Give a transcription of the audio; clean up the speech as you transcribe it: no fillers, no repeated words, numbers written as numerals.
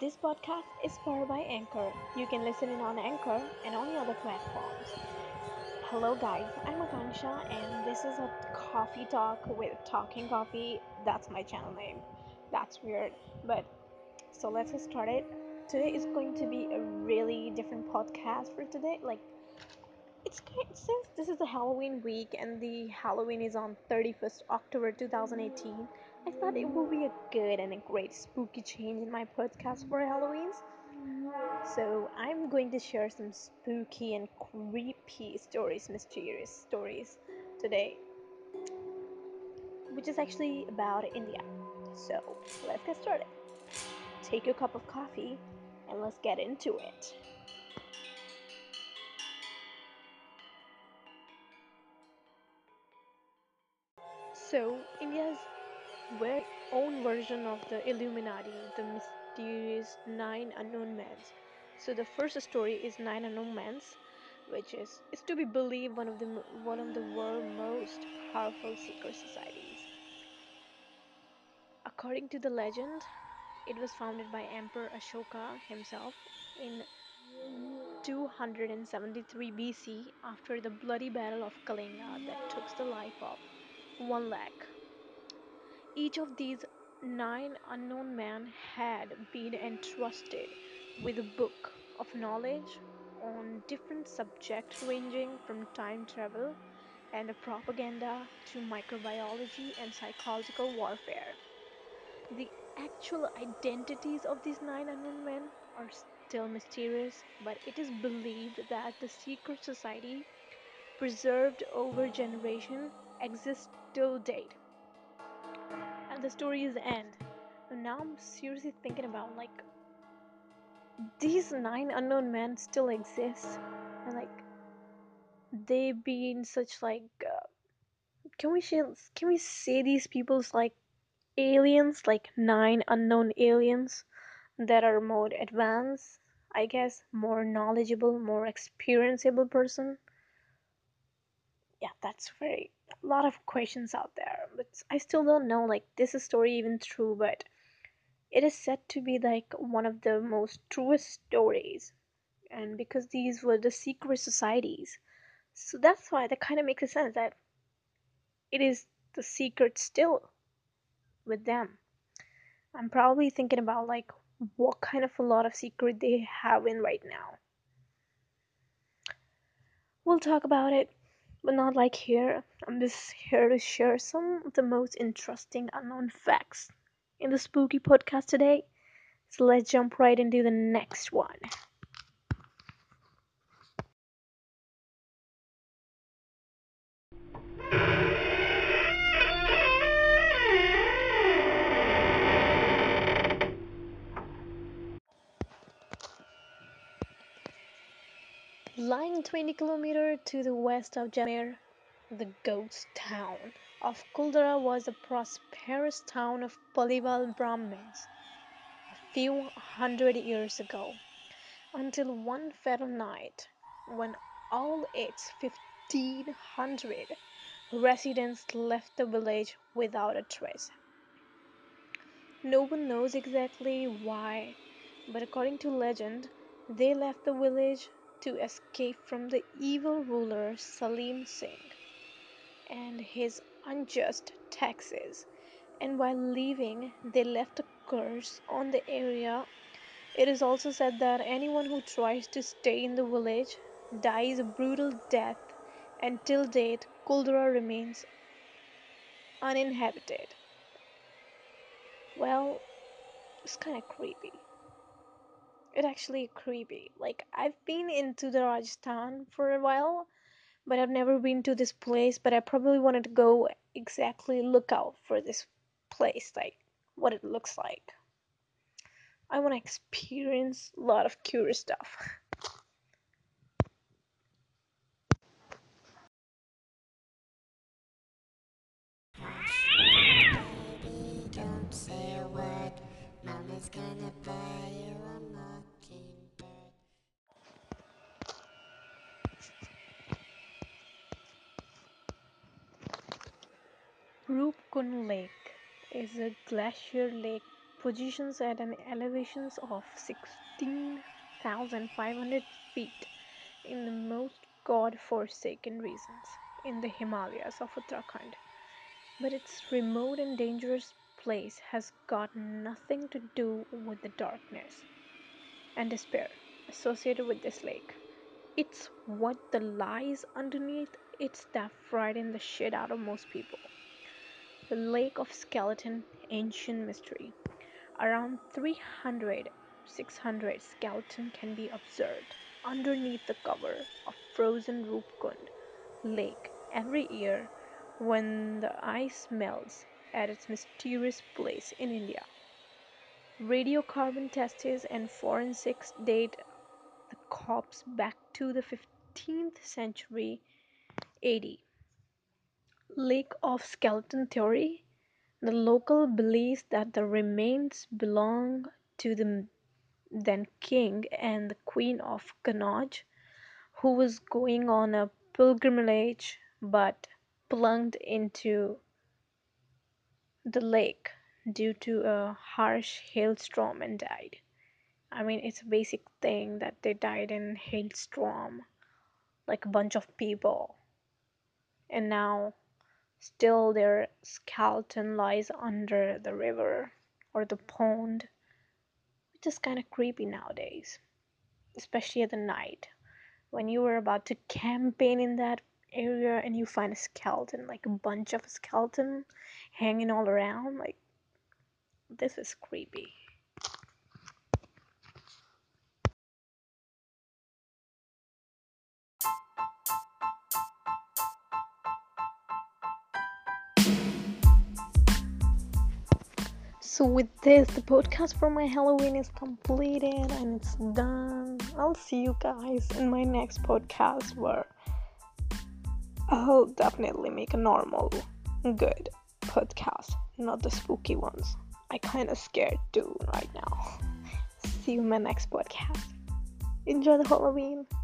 This podcast is powered by Anchor. You can listen in on Anchor and on the other platforms. Hello, guys. I'm Akansha, and this is a coffee talk with Talking Coffee. That's my channel name. That's weird, but so let's get started. Today is going to be a really different podcast for today. Since this is the Halloween week and the Halloween is on 31st October 2018, I thought it would be a good and a great spooky change in my podcast for Halloween's. So I'm going to share some spooky and creepy stories, mysterious stories today, which is actually about India. So let's get started. Take your cup of coffee and let's get into it. So India's very own version of the Illuminati, the mysterious Nine Unknown Men. So the first story is Nine Unknown Men, which is to be believed one of the world's most powerful secret societies. According to the legend, it was founded by Emperor Ashoka himself in 273 BC after the bloody battle of Kalinga that took the life of 1 lakh. Each of these nine unknown men had been entrusted with a book of knowledge on different subjects ranging from time travel and propaganda to microbiology and psychological warfare. The actual identities of these nine unknown men are still mysterious, but it is believed that the secret society, preserved over generation, exists till date. And the stories end. And now I'm seriously thinking about these nine unknown men still exist, and they being such can we say these people's aliens, like nine unknown aliens that are more advanced, I guess, more knowledgeable, more experienceable person. Yeah, that's very a lot of questions out there, but I still don't know this is story even true, but it is said to be one of the most truest stories, and because these were the secret societies, so that's why that kind of makes sense that it is the secret still with them. I'm probably thinking about what kind of a lot of secret they have in right now. We'll talk about it, but not here. I'm just here to share some of the most interesting unknown facts in the spooky podcast today. So let's jump right into the next one. Lying 20 kilometers to the west of Jaisalmer, the ghost town of Kuldara was a prosperous town of Paliwal Brahmins a few hundred years ago, until one fatal night when all its 1,500 residents left the village without a trace. No one knows exactly why, but according to legend, they left the village to escape from the evil ruler Salim Singh and his unjust taxes. And while leaving, they left a curse on the area. It is also said that anyone who tries to stay in the village dies a brutal death, and till date, Kuldra remains uninhabited. Well, it's kind of creepy. It actually creepy. I've been into the Rajasthan for a while, but I've never been to this place. But I probably wanted to go exactly look out for this place, what it looks like. I want to experience a lot of curious stuff. Baby, don't say a word. Mama's gonna buy you a mockingbird. Roopkund Lake is a glacier lake positions at an elevation of 16,500 feet in the most god-forsaken regions in the Himalayas of Uttarakhand. But its remote and dangerous place has got nothing to do with the darkness and despair associated with this lake. It's what the lies underneath it that frighten the shit out of most people. The Lake of Skeleton Ancient Mystery. Around 300-600 skeletons can be observed underneath the cover of frozen Rupkund Lake every year when the ice melts at its mysterious place in India. Radiocarbon tests and forensics date the corpse back to the 15th century AD. Lake of Skeleton theory. The local believes that the remains belong to the then king and the queen of Kannauj, who was going on a pilgrimage but plunged into the lake due to a harsh hailstorm and died. I mean, it's a basic thing that they died in hailstorm, like a bunch of people, and now still their skeleton lies under the river or the pond, which is kind of creepy nowadays, especially at the night when you were about to campaign in that area and you find a skeleton, like a bunch of skeleton hanging all around. Like, this is creepy. So with this, the podcast for my Halloween is completed and it's done. I'll see you guys in my next podcast where I'll definitely make a normal, good podcast, not the spooky ones. I kinda scared too right now. See you in my next podcast. Enjoy the Halloween.